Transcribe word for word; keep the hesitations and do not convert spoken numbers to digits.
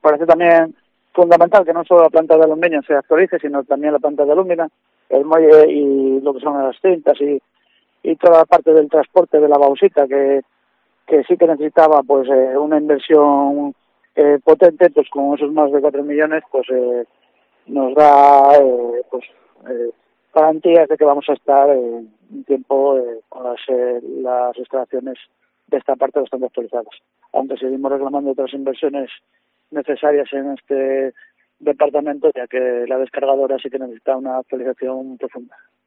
parece también fundamental que no solo la planta de aluminio se actualice, sino también la planta de alumina, el muelle y lo que son las cintas y, y toda la parte del transporte de la bauxita, que, que sí que necesitaba pues eh, una inversión eh, potente, pues con esos más de cuatro millones, pues eh, nos da eh, pues eh, garantías de que vamos a estar eh, un tiempo eh, con las, eh, las instalaciones de esta parte bastante actualizadas, aunque seguimos reclamando otras inversiones necesarias en este departamento, ya que la descargadora sí que necesita una actualización profunda.